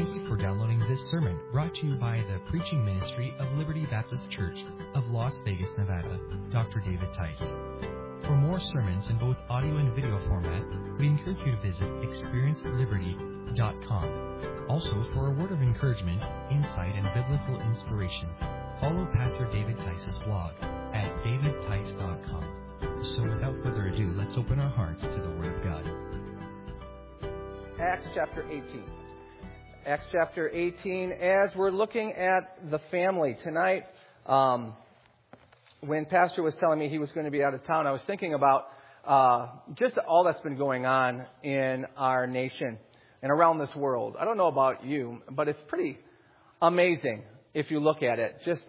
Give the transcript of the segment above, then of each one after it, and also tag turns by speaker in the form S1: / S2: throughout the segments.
S1: Thank you for downloading this sermon brought to you by the preaching ministry of Liberty Baptist Church of Las Vegas, Nevada, Dr. David Tice. For more sermons in both audio and video format, we encourage you to visit experienceliberty.com. Also, for a word of encouragement, insight, and biblical inspiration, follow Pastor David Tice's blog at davidtice.com. So without further ado, let's open our hearts to the Word of God.
S2: Acts chapter 18. Acts chapter 18, as we're looking at the family tonight, when Pastor was telling me he was going to be out of town, I was thinking about just all that's been going on in our nation and around this world. I don't know about you, but it's pretty amazing if you look at it. Just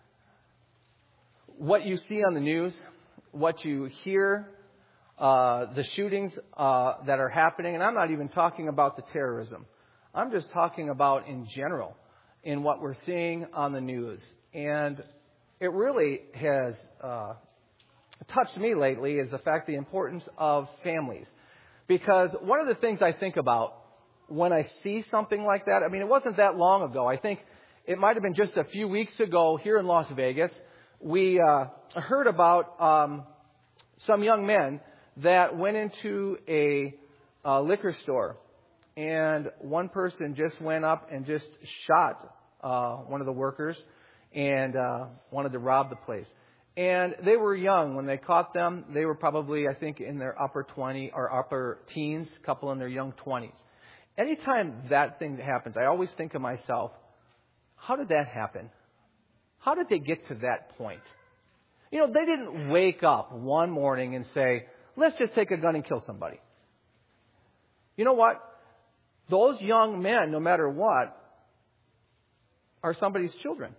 S2: what you see on the news, what you hear, the shootings that are happening, and I'm not even talking about the terrorism. I'm just talking about in general in what we're seeing on the news. And it really has touched me lately is the fact the importance of families. Because one of the things I think about when I see something like that, I mean, it wasn't that long ago. I think it might have been just a few weeks ago here in Las Vegas. We heard about some young men that went into a liquor store. And one person just went up and just shot one of the workers and wanted to rob the place. And they were young. When they caught them, they were probably, I think, in their upper teens, a couple in their young 20s. Anytime that thing happens, I always think of myself, how did that happen? How did they get to that point? You know, they didn't wake up one morning and say, let's just take a gun and kill somebody. You know what? Those young men, no matter what, are somebody's children.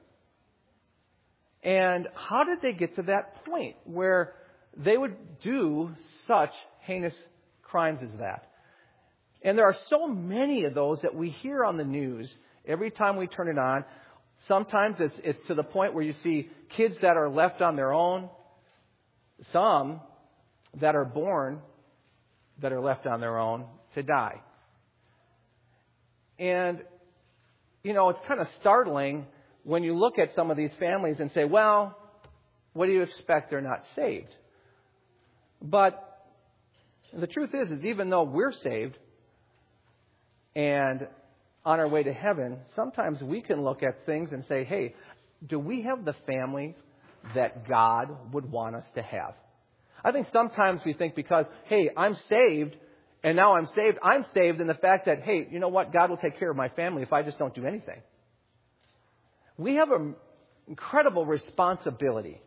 S2: And how did they get to that point where they would do such heinous crimes as that? And there are so many of those that we hear on the news every time we turn it on. Sometimes it's to the point where you see kids that are left on their own, some that are born that are left on their own to die. And, you know, it's kind of startling when you look at some of these families and say, well, what do you expect? They're not saved. But the truth is even though we're saved and on our way to heaven, sometimes we can look at things and say, hey, do we have the family that God would want us to have? I think sometimes we think because, hey, I'm saved, and now I'm saved in the fact that, hey, you know what? God will take care of my family if I just don't do anything. We have an incredible responsibility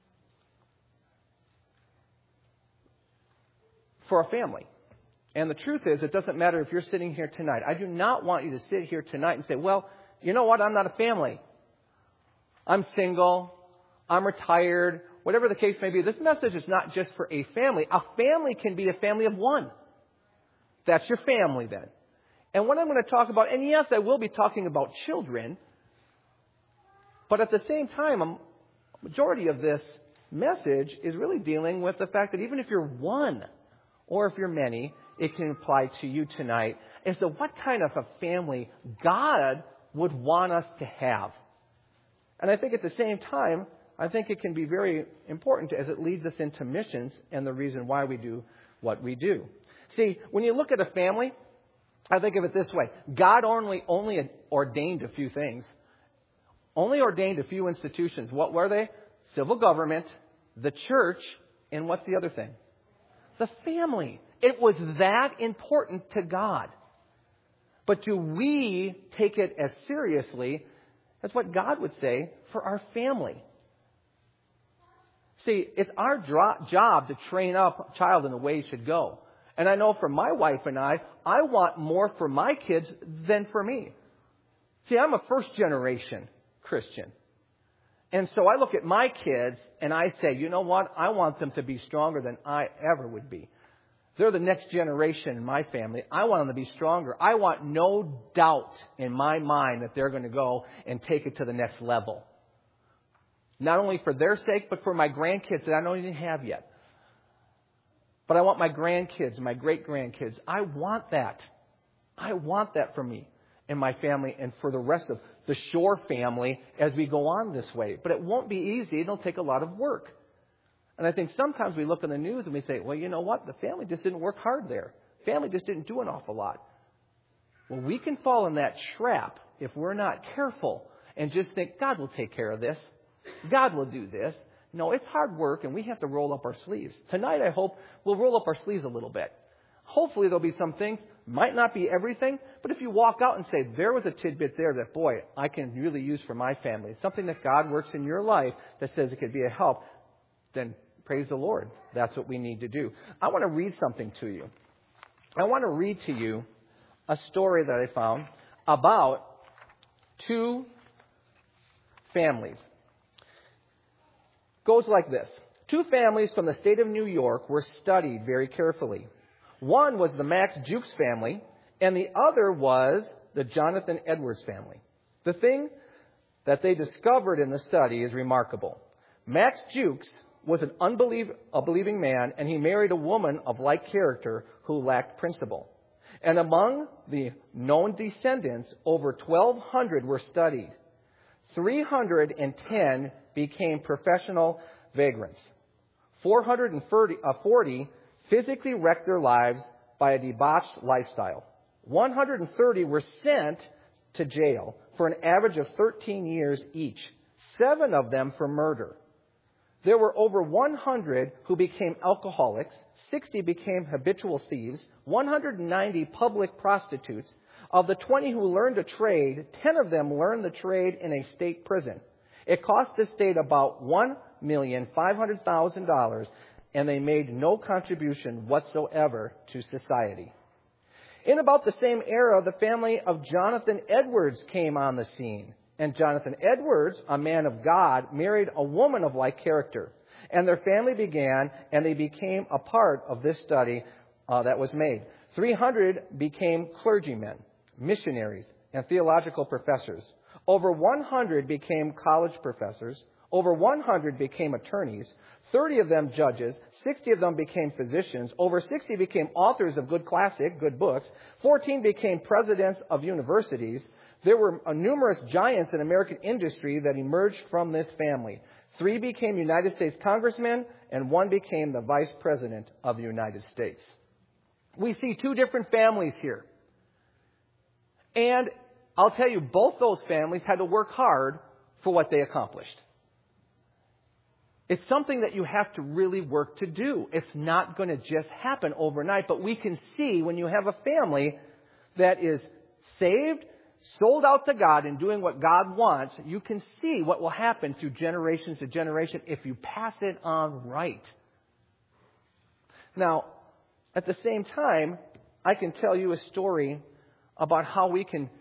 S2: for a family. And the truth is, it doesn't matter if you're sitting here tonight. I do not want you to sit here tonight and say, well, you know what? I'm not a family. I'm single. I'm retired. Whatever the case may be, this message is not just for a family. A family can be a family of one. That's your family then. And what I'm going to talk about, and yes, I will be talking about children, but at the same time, a majority of this message is really dealing with the fact that even if you're one or if you're many, it can apply to you tonight as to what kind of a family God would want us to have. And I think at the same time, I think it can be very important as it leads us into missions and the reason why we do what we do. See, when you look at a family, I think of it this way. God only ordained a few things. Only ordained a few institutions. What were they? Civil government, the church, and what's the other thing? The family. It was that important to God. But do we take it as seriously as what God would say for our family? See, it's our job to train up a child in the way he should go. And I know for my wife and I want more for my kids than for me. See, I'm a first-generation Christian. And so I look at my kids and I say, you know what? I want them to be stronger than I ever would be. They're the next generation in my family. I want them to be stronger. I want no doubt in my mind that they're going to go and take it to the next level. Not only for their sake, but for my grandkids that I don't even have yet. But I want my grandkids, my great-grandkids. I want that. I want that for me. in my family and for the rest of the Shore family as we go on this way. But it won't be easy. It'll take a lot of work. And I think sometimes we look in the news and we say, well, you know what? The family just didn't work hard there. Family just didn't do an awful lot. Well, we can fall in that trap if we're not careful and just think, God will take care of this. God will do this. No, it's hard work, and we have to roll up our sleeves. Tonight, I hope we'll roll up our sleeves a little bit. Hopefully, there'll be some things, might not be everything, but if you walk out and say, there was a tidbit there that, boy, I can really use for my family, something that God works in your life that says it could be a help, then praise the Lord. That's what we need to do. I want to read something to you. I want to read to you a story that I found about two families. Goes like this. Two families from the state of New York were studied very carefully. One was the Max Jukes family, and the other was the Jonathan Edwards family. The thing that they discovered in the study is remarkable. Max Jukes was a believing man, and he married a woman of like character who lacked principle. And among the known descendants, over 1,200 were studied. 310 became professional vagrants. 440 physically wrecked their lives by a debauched lifestyle. 130 were sent to jail for an average of 13 years each, 7 of them for murder. There were over 100 who became alcoholics, 60 became habitual thieves, 190 public prostitutes. Of the 20 who learned a trade, 10 of them learned the trade in a state prison. It cost the state about $1,500,000, and they made no contribution whatsoever to society. In about the same era, the family of Jonathan Edwards came on the scene. And Jonathan Edwards, a man of God, married a woman of like character. And their family began, and they became a part of this study that was made. 300 became clergymen, missionaries, and theological professors. Over 100 became college professors. Over 100 became attorneys. 30 of them judges. 60 of them became physicians. Over 60 became authors of good books. 14 became presidents of universities. There were numerous giants in American industry that emerged from this family. 3 became United States congressmen, and 1 became the vice president of the United States. We see 2 different families here. And I'll tell you, both those families had to work hard for what they accomplished. It's something that you have to really work to do. It's not going to just happen overnight, but we can see when you have a family that is saved, sold out to God, and doing what God wants, you can see what will happen through generations to generation if you pass it on right. Now, at the same time, I can tell you a story about how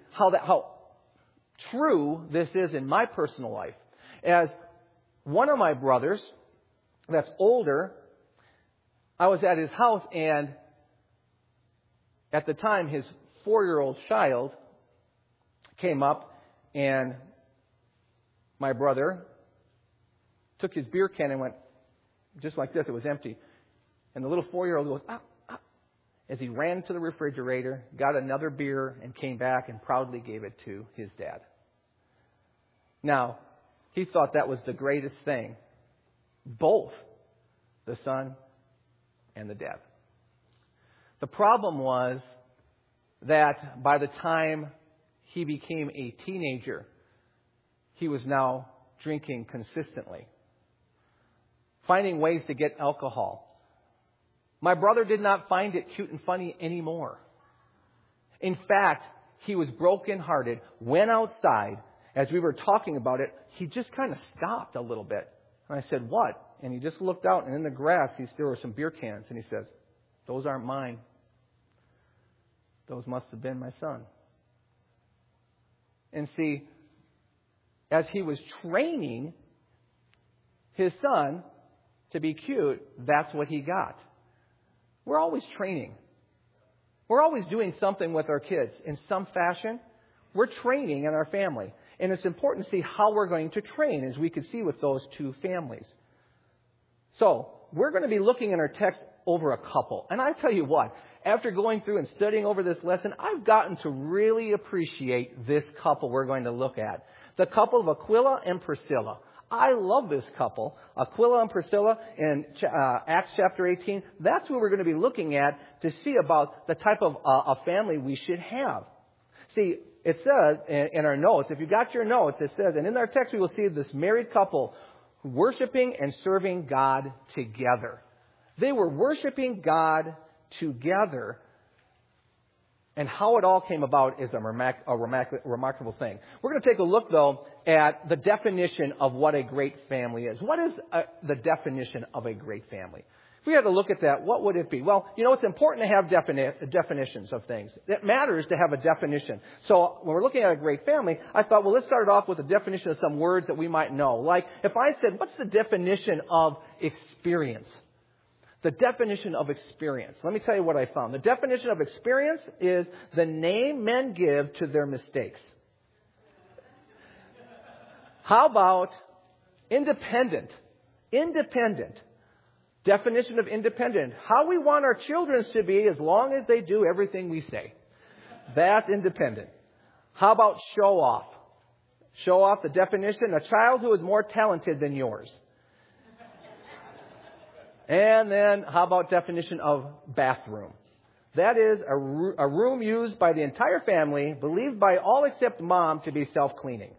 S2: true this is in my personal life. As one of my brothers that's older, I was at his house, and at the time his 4-year-old child came up, and my brother took his beer can and went just like this. It was empty. And the little 4-year-old goes, ah, ah, as he ran to the refrigerator, got another beer, and came back and proudly gave it to his dad. Now, he thought that was the greatest thing. Both the son and the dad. The problem was that by the time he became a teenager, he was now drinking consistently, finding ways to get alcohol. My brother did not find it cute and funny anymore. In fact, he was brokenhearted, went outside. As we were talking about it, he just kind of stopped a little bit. And I said, what? And he just looked out, and in the grass, there were some beer cans. And he said, those aren't mine. Those must have been my son. And see, as he was training his son to be cute, that's what he got. We're always training. We're always doing something with our kids in some fashion. We're training in our family. And it's important to see how we're going to train, as we could see with those 2 families. So, we're going to be looking in our text over a couple. And I tell you what, after going through and studying over this lesson, I've gotten to really appreciate this couple we're going to look at. The couple of Aquila and Priscilla. I love this couple, Aquila and Priscilla in Acts chapter 18. That's who we're going to be looking at to see about the type of a family we should have. See, it says in our notes, if you got your notes, it says, and in our text we will see this married couple worshiping and serving God together. They were worshiping God together. And how it all came about is a remarkable thing. We're going to take a look, though, at the definition of what a great family is. What is the definition of a great family? If we had to look at that, what would it be? Well, it's important to have definitions of things. It matters to have a definition. So when we're looking at a great family, I thought, well, let's start off with a definition of some words that we might know. Like if I said, what's the definition of experience? The definition of experience. Let me tell you what I found. The definition of experience is the name men give to their mistakes. How about independent? Independent. Definition of independent. How we want our children to be as long as they do everything we say. That's independent. How about show off? Show off, the definition, a child who is more talented than yours. And then, how about definition of bathroom? That is a room used by the entire family, believed by all except mom to be self-cleaning.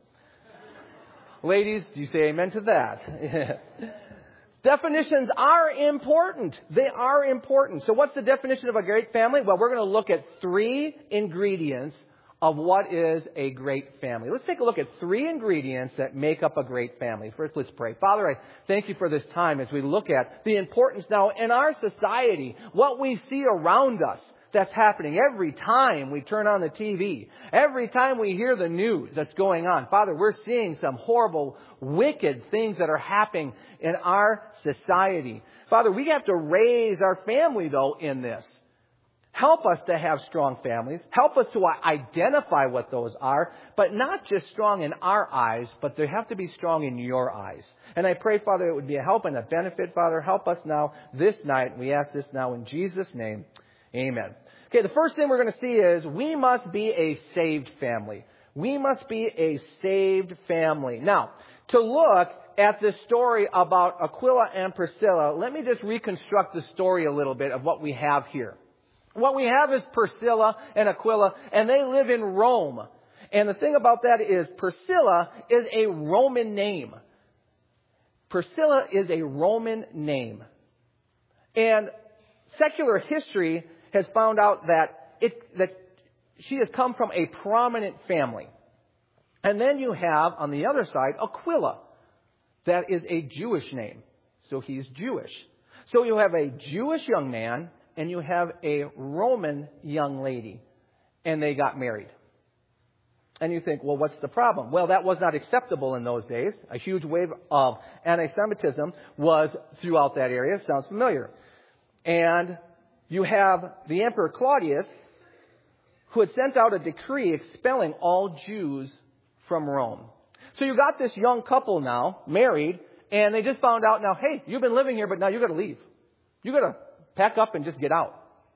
S2: Ladies, do you say amen to that? Definitions are important. They are important. So what's the definition of a great family? Well, we're going to look at 3 ingredients of what is a great family. Let's take a look at 3 ingredients that make up a great family. First, let's pray. Father, I thank you for this time as we look at the importance now in our society, what we see around us that's happening every time we turn on the TV, every time we hear the news that's going on. Father, we're seeing some horrible, wicked things that are happening in our society. Father, we have to raise our family, though, in this. Help us to have strong families. Help us to identify what those are, but not just strong in our eyes, but they have to be strong in your eyes. And I pray, Father, it would be a help and a benefit. Father, help us now this night. We ask this now in Jesus' name. Amen. Okay, the first thing we're going to see is we must be a saved family. We must be a saved family. Now, to look at this story about Aquila and Priscilla, let me just reconstruct the story a little bit of what we have here. What we have is Priscilla and Aquila, and they live in Rome. And the thing about that is Priscilla is a Roman name. Priscilla is a Roman name. And secular history has found out that she has come from a prominent family. And then you have, on the other side, Aquila. That is a Jewish name. So he's Jewish. So you have a Jewish young man and you have a Roman young lady. And they got married. And you think, well, what's the problem? Well, that was not acceptable in those days. A huge wave of anti-Semitism was throughout that area. Sounds familiar. And you have the Emperor Claudius, who had sent out a decree expelling all Jews from Rome. So you got this young couple now, married, and they just found out now, hey, you've been living here, but now you got to leave. You got to pack up and just get out.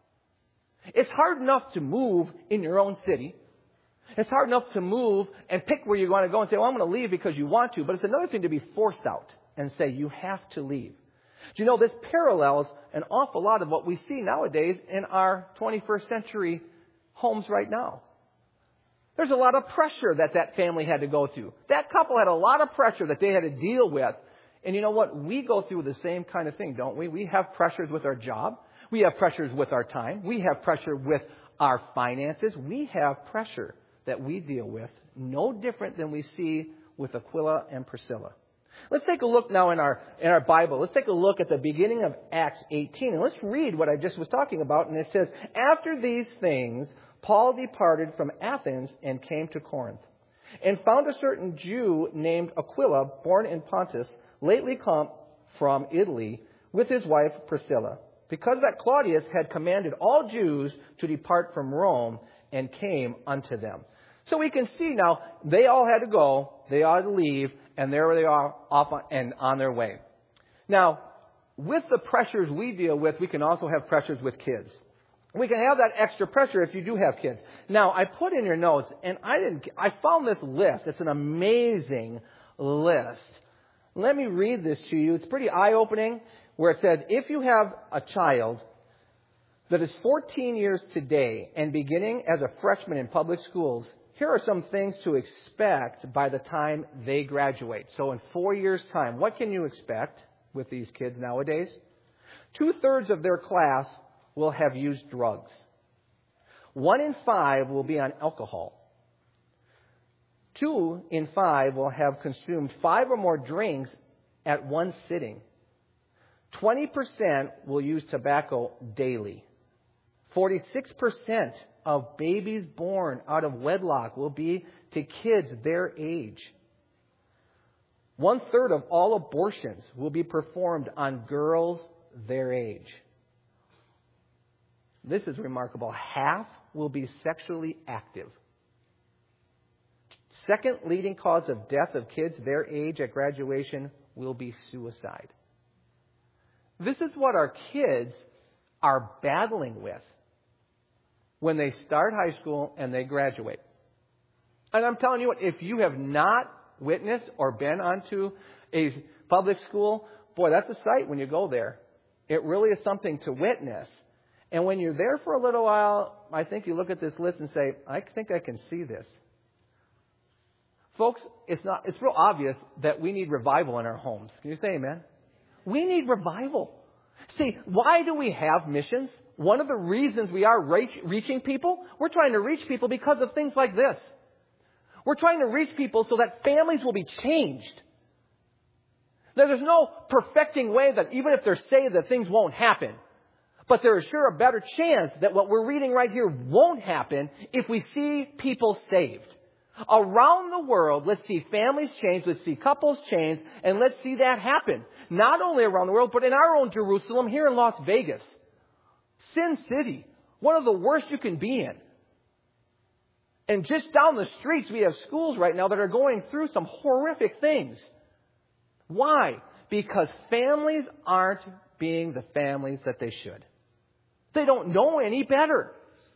S2: It's hard enough to move in your own city. It's hard enough to move and pick where you want to go and say, well, I'm going to leave because you want to. But it's another thing to be forced out and say, you have to leave. Do you know this parallels an awful lot of what we see nowadays in our 21st century homes right now? There's a lot of pressure that family had to go through. That couple had a lot of pressure that they had to deal with. And you know what? We go through the same kind of thing, don't we? We have pressures with our job. We have pressures with our time. We have pressure with our finances. We have pressure that we deal with, no different than we see with Aquila and Priscilla. Let's take a look now in our Bible. Let's take a look at the beginning of Acts 18. And let's read what I just was talking about. And it says, after these things, Paul departed from Athens and came to Corinth, and found a certain Jew named Aquila, born in Pontus, lately come from Italy, with his wife Priscilla, because that Claudius had commanded all Jews to depart from Rome, and came unto them. So we can see now, they all had to go, they all had to leave, and there they are off and on their way. Now, with the pressures we deal with, we can also have pressures with kids. We can have that extra pressure if you do have kids. Now, I put in your notes, and I found this list. It's an amazing list. Let me read this to you. It's pretty eye-opening, where it says, if you have a child that is 14 years today and beginning as a freshman in public schools, here are some things to expect by the time they graduate. So in 4 years' time, what can you expect with these kids nowadays? 2/3 of their class will have used drugs. 1 in 5 will be on alcohol. 2 in 5 will have consumed 5 or more drinks at one sitting. 20% will use tobacco daily. 46% of babies born out of wedlock will be to kids their age. 1/3 of all abortions will be performed on girls their age. This is remarkable. Half will be sexually active. Second leading cause of death of kids their age at graduation will be suicide. This is what our kids are battling with when they start high school and they graduate. And I'm telling you what, if you have not witnessed or been onto a public school, boy, that's a sight when you go there. It really is something to witness. And when you're there for a little while, I think you look at this list and say, I think I can see this. Folks, it's real obvious that we need revival in our homes. Can you say amen? We need revival. See, why do we have missions? One of the reasons we are reaching people, we're trying to reach people because of things like this. We're trying to reach people so that families will be changed. Now, there's no perfecting way that even if they're saved that things won't happen. But there is sure a better chance that what we're reading right here won't happen if we see people saved. Around the world, let's see families change, let's see couples change, and let's see that happen. Not only around the world, but in our own Jerusalem, here in Las Vegas. Sin City, one of the worst you can be in. And just down the streets, we have schools right now that are going through some horrific things. Why? Because families aren't being the families that they should. They don't know any better.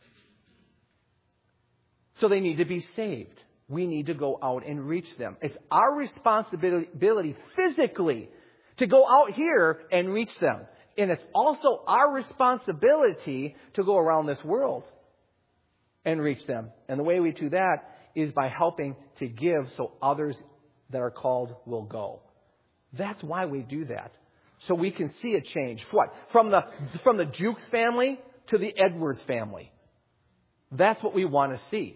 S2: So they need to be saved. We need to go out and reach them. It's our responsibility physically to go out here and reach them. And it's also our responsibility to go around this world and reach them. And the way we do that is by helping to give so others that are called will go. That's why we do that. So we can see a change. What? From the Jukes family to the Edwards family. That's what we want to see.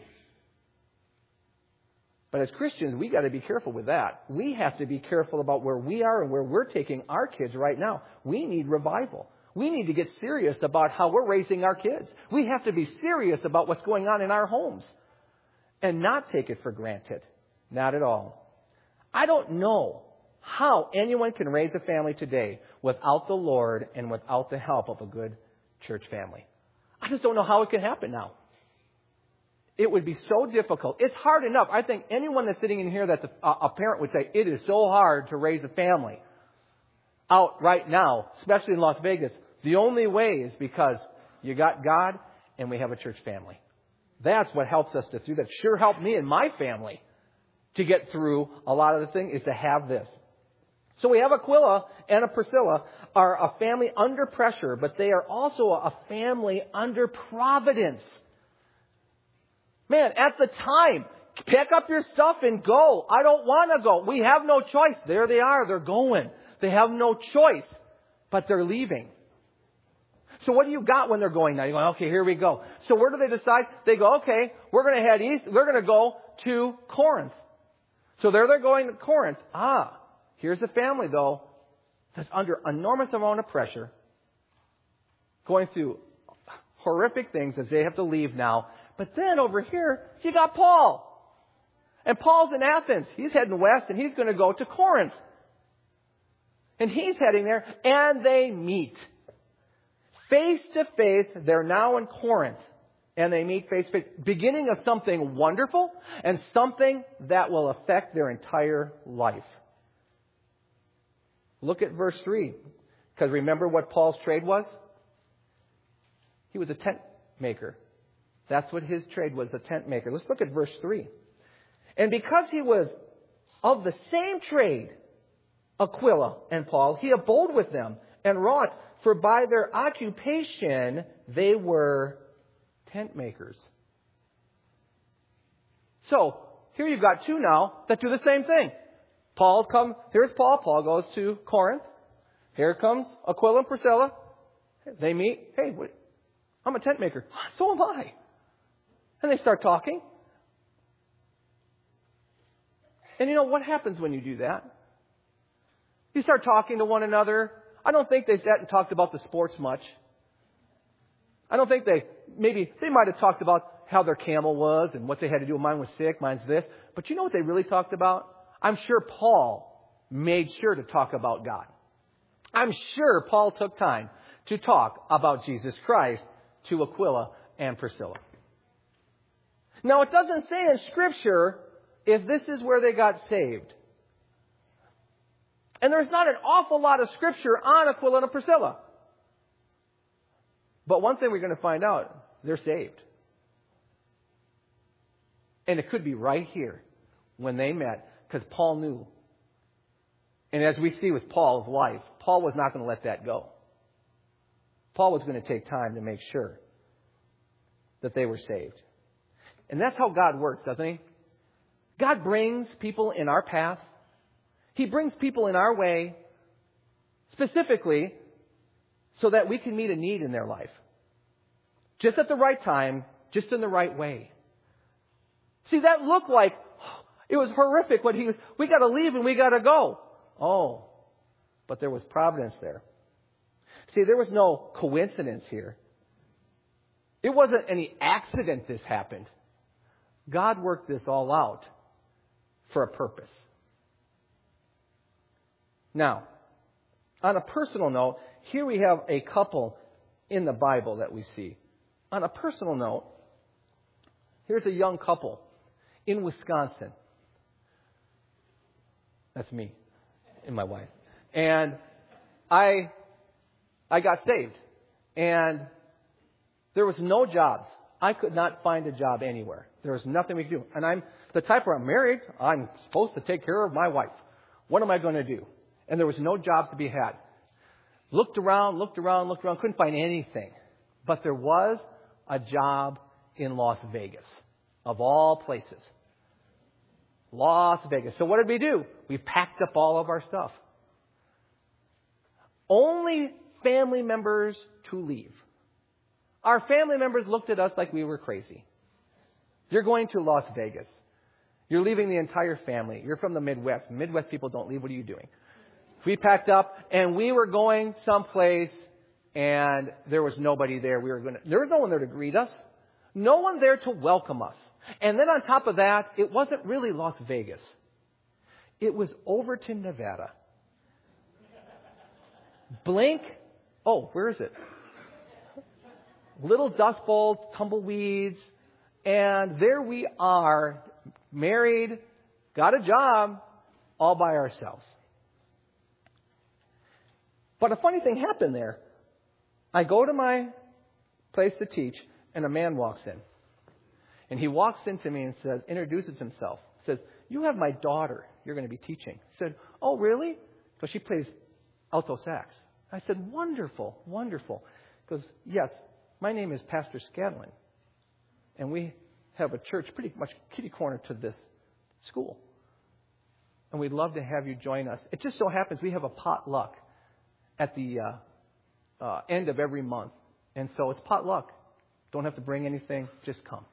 S2: But as Christians, we got to be careful with that. We have to be careful about where we are and where we're taking our kids right now. We need revival. We need to get serious about how we're raising our kids. We have to be serious about what's going on in our homes and not take it for granted. Not at all. I don't know how anyone can raise a family today without the Lord and without the help of a good church family. I just don't know how it can happen now. It would be so difficult. It's hard enough. I think anyone that's sitting in here that's a parent would say, it is so hard to raise a family out right now, especially in Las Vegas. The only way is because you got God and we have a church family. That's what helps us to do that. Sure helped me and my family to get through a lot of the things is to have this. So we have Aquila and a Priscilla are a family under pressure, but they are also a family under providence. Man, at the time, pick up your stuff and go. I don't want to go. We have no choice. There they are. They're going. They have no choice, but they're leaving. So what do you got when they're going now? You're going, okay, here we go. So where do they decide? They go, okay, we're going to head east. We're going to go to Corinth. So there they're going to Corinth. Here's a family, though, that's under enormous amount of pressure, going through horrific things as they have to leave now. But then over here, you got Paul. And Paul's in Athens. He's heading west, and he's going to go to Corinth. And he's heading there, and they meet. Face to face, they're now in Corinth. And they meet face to face. Beginning of something wonderful and something that will affect their entire life. Look at verse 3. Because remember what Paul's trade was? He was a tent maker. That's what his trade was, a tent maker. Let's look at verse 3. And because he was of the same trade, Aquila and Paul, he abode with them and wrought, for by their occupation they were tent makers. So, here you've got two now that do the same thing. Here's Paul. Paul goes to Corinth. Here comes Aquila and Priscilla. They meet. Hey, I'm a tent maker. So am I. And they start talking. And you know what happens when you do that? You start talking to one another. I don't think they sat and talked about the sports much. I don't think they might have talked about how their camel was and what they had to do. Mine was sick, mine's this. But you know what they really talked about? I'm sure Paul made sure to talk about God. I'm sure Paul took time to talk about Jesus Christ to Aquila and Priscilla. Now, it doesn't say in Scripture if this is where they got saved. And there's not an awful lot of Scripture on Aquila and Priscilla. But one thing we're going to find out, they're saved. And it could be right here when they met, because Paul knew. And as we see with Paul's life, Paul was not going to let that go. Paul was going to take time to make sure that they were saved. And that's how God works, doesn't He? God brings people in our path. He brings people in our way specifically so that we can meet a need in their life. Just at the right time, just in the right way. See, that looked like it was horrific when we got to leave and we got to go. Oh, but there was providence there. See, there was no coincidence here. It wasn't any accident this happened. God worked this all out for a purpose. Now, on a personal note, here we have a couple in the Bible that we see. On a personal note, here's a young couple in Wisconsin. That's me and my wife. And I got saved. And there was no jobs. I could not find a job anywhere. There was nothing we could do. And I'm the type where I'm married. I'm supposed to take care of my wife. What am I going to do? And there was no jobs to be had. Looked around, couldn't find anything. But there was a job in Las Vegas, of all places. Las Vegas. So what did we do? We packed up all of our stuff. Only family members to leave. Our family members looked at us like we were crazy. You're going to Las Vegas. You're leaving the entire family. You're from the Midwest. Midwest people don't leave. What are you doing? We packed up and we were going someplace and there was nobody there. There was no one there to greet us. No one there to welcome us. And then on top of that, it wasn't really Las Vegas. It was Overton, Nevada. Blink. Oh, where is it? Little dust bowls, tumbleweeds. And there we are, married, got a job, all by ourselves. But a funny thing happened there. I go to my place to teach, and a man walks in. And he walks into me and introduces himself. Says, "You have my daughter you're going to be teaching." I said, "Oh, really?" Because she plays alto sax. I said, "Wonderful, wonderful." He goes, "Yes, my name is Pastor Scadlin. And we have a church pretty much kitty corner to this school. And we'd love to have you join us. It just so happens we have a potluck at the end of every month. And so it's potluck. Don't have to bring anything. Just come."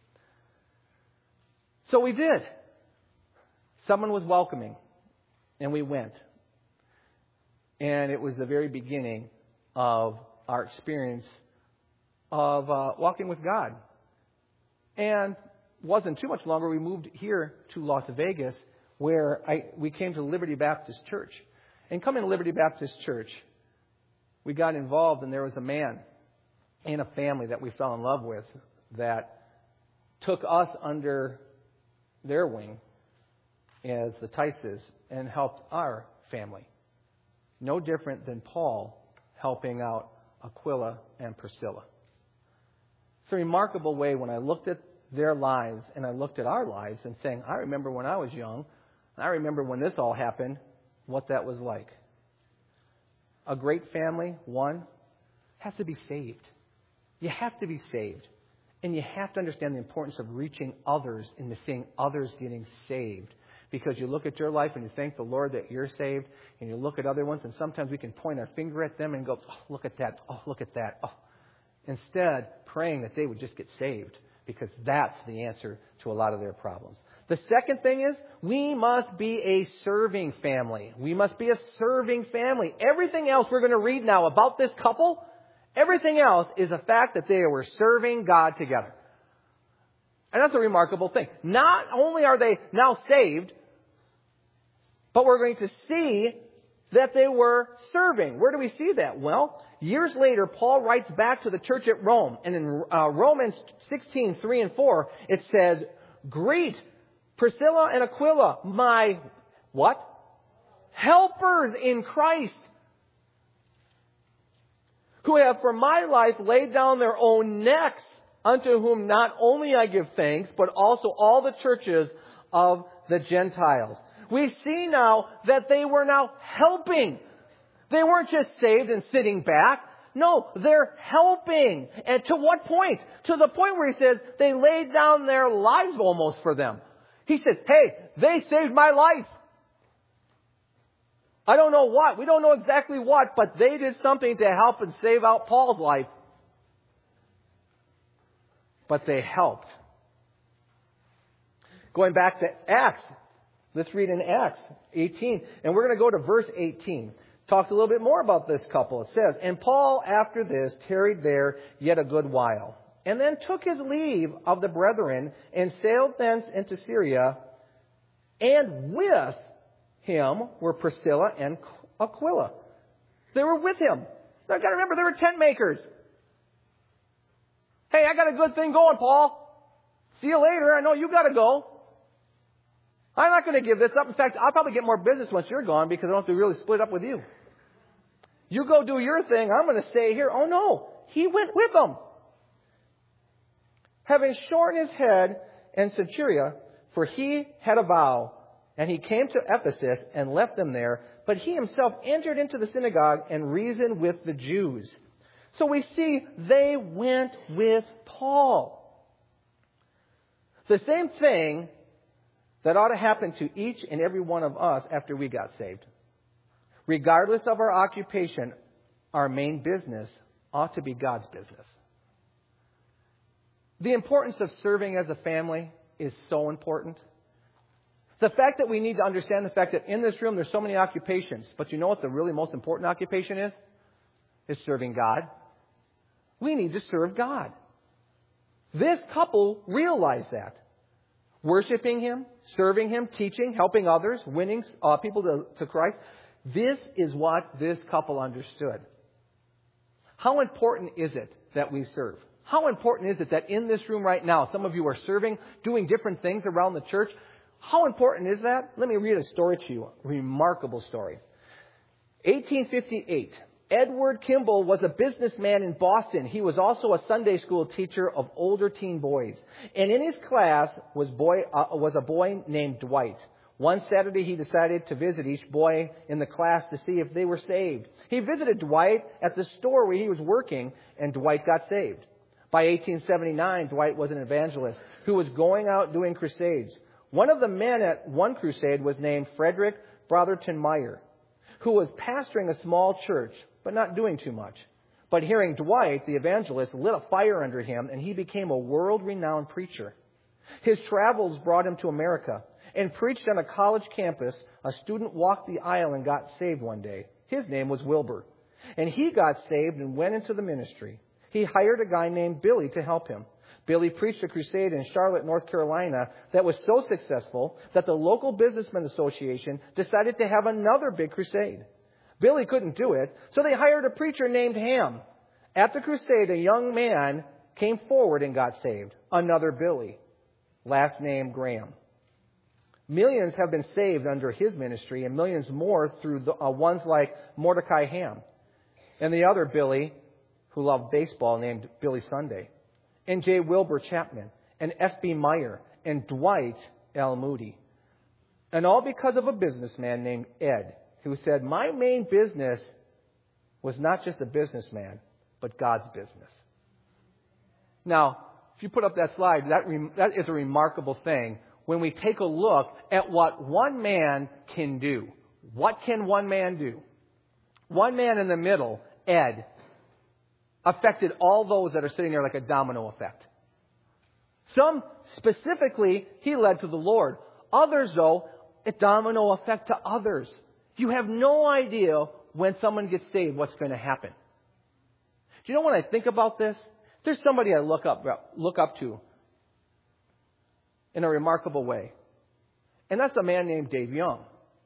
S2: So we did. Someone was welcoming. And we went. And it was the very beginning of our experience of walking with God. And wasn't too much longer. We moved here to Las Vegas, where we came to Liberty Baptist Church. And coming to Liberty Baptist Church, we got involved, and there was a man and a family that we fell in love with that took us under their wing as the Tices and helped our family. No different than Paul helping out Aquila and Priscilla. It's a remarkable way when I looked at their lives and I looked at our lives and saying, I remember when I was young, I remember when this all happened, what that was like. A great family, one, has to be saved. You have to be saved. And you have to understand the importance of reaching others and seeing others getting saved. Because you look at your life and you thank the Lord that you're saved, and you look at other ones, and sometimes we can point our finger at them and go, oh, look at that, oh, look at that. Oh. Instead, praying that they would just get saved, because that's the answer to a lot of their problems. The second thing is, we must be a serving family. We must be a serving family. Everything else we're going to read now about this couple, everything else is a fact that they were serving God together. And that's a remarkable thing. Not only are they now saved, but we're going to see that they were serving. Where do we see that? Well, years later, Paul writes back to the church at Rome. And in Romans 16, 3 and 4, it says, greet Priscilla and Aquila, my, what? Helpers in Christ, who have for my life laid down their own necks, unto whom not only I give thanks, but also all the churches of the Gentiles. We see now that they were now helping. They weren't just saved and sitting back. No, they're helping. And to what point? To the point where he says they laid down their lives almost for them. He says, hey, they saved my life. I don't know what. We don't know exactly what, but they did something to help and save out Paul's life. But they helped. Going back to Acts. Let's read in Acts 18. And we're going to go to verse 18. Talks a little bit more about this couple. It says, and Paul after this tarried there yet a good while, and then took his leave of the brethren, and sailed thence into Syria. And with him were Priscilla and Aquila. They were with him. You've got to remember, they were tent makers. Hey, I got a good thing going, Paul. See you later. I know you got to go. I'm not going to give this up. In fact, I'll probably get more business once you're gone, because I don't have to really split up with you. You go do your thing. I'm going to stay here. Oh, no. He went with them. Having shorn his head in Caesarea, for he had a vow, and he came to Ephesus and left them there. But he himself entered into the synagogue and reasoned with the Jews. So we see they went with Paul. The same thing that ought to happen to each and every one of us after we got saved. Regardless of our occupation, our main business ought to be God's business. The importance of serving as a family is so important. The fact that we need to understand the fact that in this room there's so many occupations, but you know what the really most important occupation is? Is serving God. We need to serve God. This couple realized that. Worshiping Him, serving Him, teaching, helping others, winning people to Christ. This is what this couple understood. How important is it that we serve? How important is it that in this room right now, some of you are serving, doing different things around the church? How important is that? Let me read a story to you. A remarkable story. 1858. Edward Kimball was a businessman in Boston. He was also a Sunday school teacher of older teen boys. And in his class was a boy named Dwight. One Saturday he decided to visit each boy in the class to see if they were saved. He visited Dwight at the store where he was working, and Dwight got saved. By 1879, Dwight was an evangelist who was going out doing crusades. One of the men at one crusade was named Frederick Brotherton Meyer, who was pastoring a small church, but not doing too much. But hearing Dwight, the evangelist, lit a fire under him, and he became a world-renowned preacher. His travels brought him to America, and preached on a college campus. A student walked the aisle and got saved one day. His name was Wilbur. And he got saved and went into the ministry. He hired a guy named Billy to help him. Billy preached a crusade in Charlotte, North Carolina that was so successful that the local businessmen association decided to have another big crusade. Billy couldn't do it, so they hired a preacher named Ham. At the crusade, a young man came forward and got saved. Another Billy, last name Graham. Millions have been saved under his ministry, and millions more through ones like Mordecai Ham. And the other Billy, who loved baseball, named Billy Sunday. and J. Wilbur Chapman, and F.B. Meyer, and Dwight L. Moody. And all because of a businessman named Ed, who said, my main business was not just a businessman, but God's business. Now, if you put up that slide, that is a remarkable thing when we take a look at what one man can do. What can one man do? One man in the middle, Ed, affected all those that are sitting there like a domino effect. Some specifically, he led to the Lord. Others, though, a domino effect to others. You have no idea when someone gets saved what's going to happen. Do you know when I think about this? There's somebody I look up to in a remarkable way. And that's a man named Dave Young.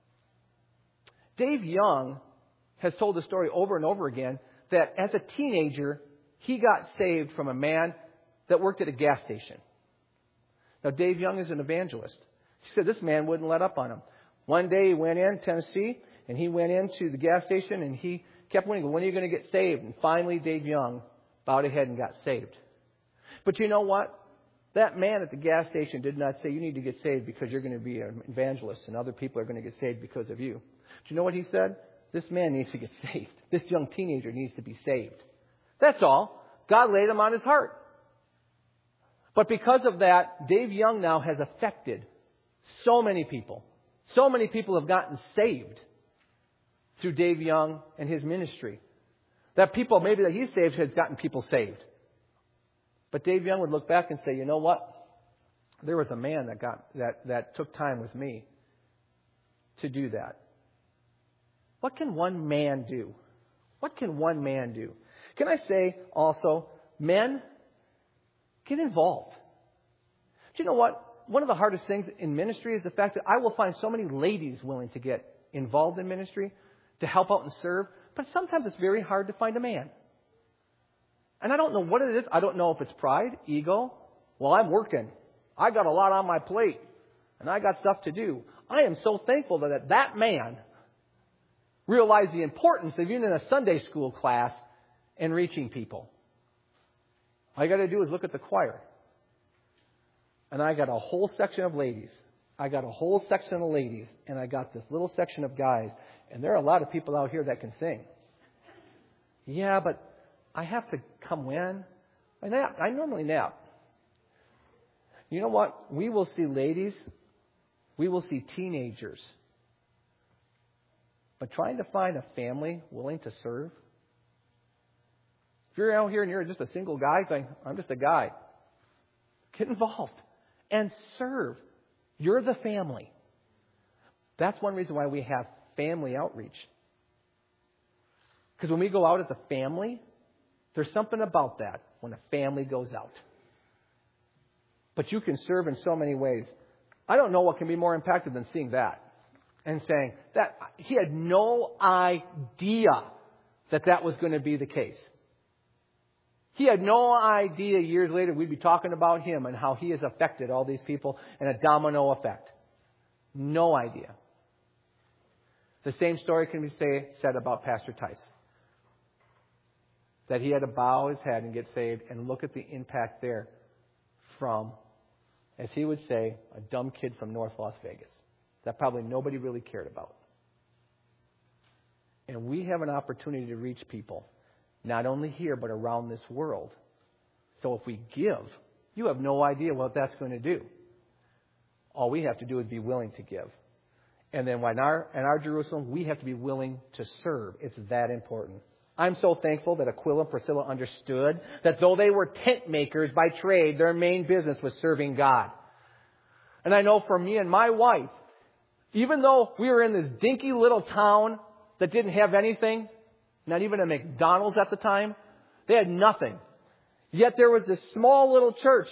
S2: Dave Young has told the story over and over again that as a teenager, he got saved from a man that worked at a gas station. Now, Dave Young is an evangelist. He said this man wouldn't let up on him. One day he went in Tennessee, and he went into the gas station, and he kept winning. When are you going to get saved? And finally, Dave Young bowed ahead and got saved. But you know what? That man at the gas station did not say, you need to get saved because you're going to be an evangelist, and other people are going to get saved because of you. Do you know what he said? This man needs to get saved. This young teenager needs to be saved. That's all. God laid him on his heart. But because of that, Dave Young now has affected so many people. So many people have gotten saved through Dave Young and his ministry. That people maybe that he saved has gotten people saved. But Dave Young would look back and say, you know what? There was a man that took time with me to do that. What can one man do? What can one man do? Can I say also, men, get involved. Do you know what? One of the hardest things in ministry is the fact that I will find so many ladies willing to get involved in ministry, to help out and serve, but sometimes it's very hard to find a man. And I don't know what it is. I don't know if it's pride, ego. Well, I'm working. I got a lot on my plate, and I got stuff to do. I am so thankful that man realized the importance of even in a Sunday school class and reaching people. All you got to do is look at the choir. And I got a whole section of ladies. I got a whole section of ladies. And I got this little section of guys. And there are a lot of people out here that can sing. Yeah, but I have to come when? I nap. I normally nap. You know what? We will see ladies. We will see teenagers. But trying to find a family willing to serve. If you're out here and you're just a single guy going, I'm just a guy. Get involved and serve. You're the family. That's one reason why we have family outreach. Because when we go out as a family, there's something about that when a family goes out. But you can serve in so many ways. I don't know what can be more impactful than seeing that and saying that he had no idea that was going to be the case. He had no idea years later we'd be talking about him and how he has affected all these people in a domino effect. No idea. The same story can be said about Pastor Tice. That he had to bow his head and get saved, and look at the impact there from, as he would say, a dumb kid from North Las Vegas that probably nobody really cared about. And we have an opportunity to reach people, not only here, but around this world. So if we give, you have no idea what that's going to do. All we have to do is be willing to give. And then in our Jerusalem, we have to be willing to serve. It's that important. I'm so thankful that Aquila and Priscilla understood that though they were tent makers by trade, their main business was serving God. And I know for me and my wife, even though we were in this dinky little town that didn't have anything, not even a McDonald's at the time, they had nothing. Yet there was this small little church.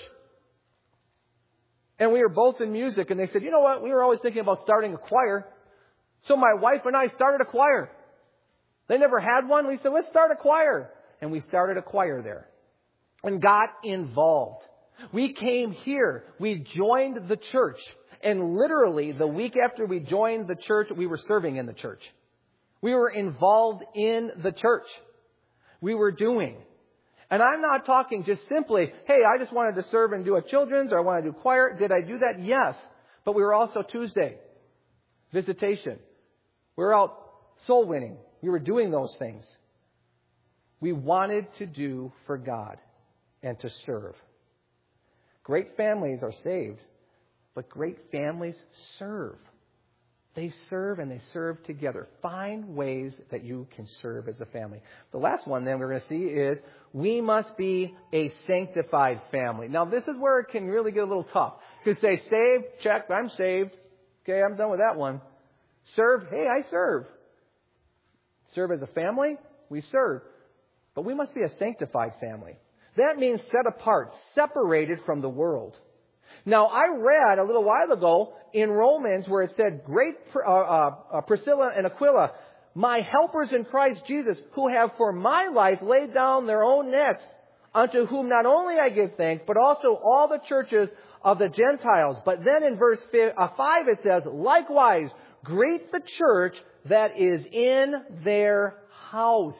S2: And we were both in music, and they said, you know what, we were always thinking about starting a choir. So my wife and I started a choir. They never had one. We said, let's start a choir. And we started a choir there and got involved. We came here. We joined the church. And literally the week after we joined the church, we were serving in the church. We were involved in the church. We were doing. And I'm not talking just simply, hey, I just wanted to serve and do a children's, or I want to do choir. Did I do that? Yes. But we were also Tuesday. Visitation. We were out soul winning. We were doing those things. We wanted to do for God and to serve. Great families are saved, but great families serve. They serve and they serve together. Find ways that you can serve as a family. The last one then we're going to see is we must be a sanctified family. Now this is where it can really get a little tough. You could say saved, check, I'm saved. Okay, I'm done with that one. Serve, hey, I serve. Serve as a family, we serve. But we must be a sanctified family. That means set apart, separated from the world. Now, I read a little while ago in Romans where it said, great Priscilla and Aquila, my helpers in Christ Jesus, who have for my life laid down their own necks, unto whom not only I give thanks, but also all the churches of the Gentiles. But then in verse 5 it says, likewise, greet the church that is in their house.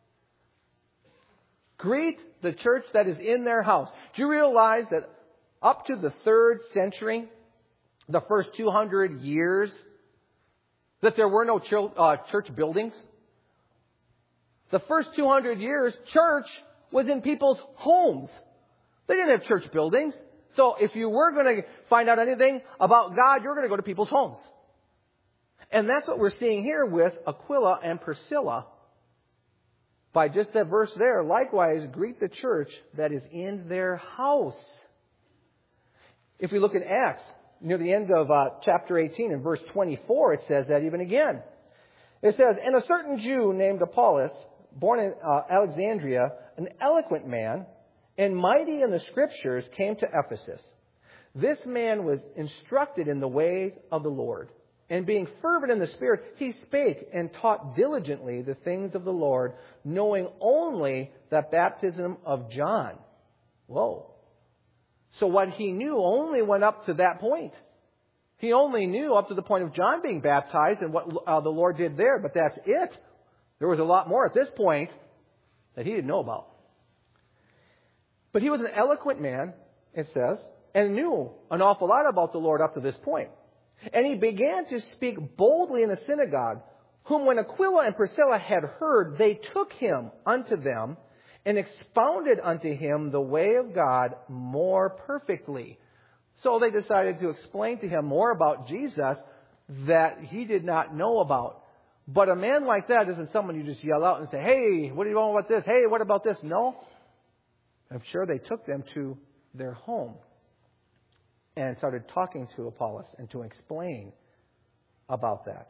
S2: Greet the church that is in their house. Do you realize that up to the 3rd century, the first 200 years, that there were no church buildings? The first 200 years, church was in people's homes. They didn't have church buildings. So if you were going to find out anything about God, you're going to go to people's homes. And that's what we're seeing here with Aquila and Priscilla. By just that verse there, likewise, greet the church that is in their house. If we look at Acts, near the end of chapter 18 in verse 24, it says that even again. It says, and a certain Jew named Apollos, born in Alexandria, an eloquent man, and mighty in the Scriptures, came to Ephesus. This man was instructed in the way of the Lord. And being fervent in the Spirit, he spake and taught diligently the things of the Lord, knowing only that baptism of John. Whoa. So what he knew only went up to that point. He only knew up to the point of John being baptized and what the Lord did there, but that's it. There was a lot more at this point that he didn't know about. But he was an eloquent man, it says, and knew an awful lot about the Lord up to this point. And he began to speak boldly in the synagogue, whom when Aquila and Priscilla had heard, they took him unto them and expounded unto him the way of God more perfectly. So they decided to explain to him more about Jesus that he did not know about. But a man like that isn't someone you just yell out and say, hey, what do you want about this? Hey, what about this? No. I'm sure they took them to their home and started talking to Apollos and to explain about that.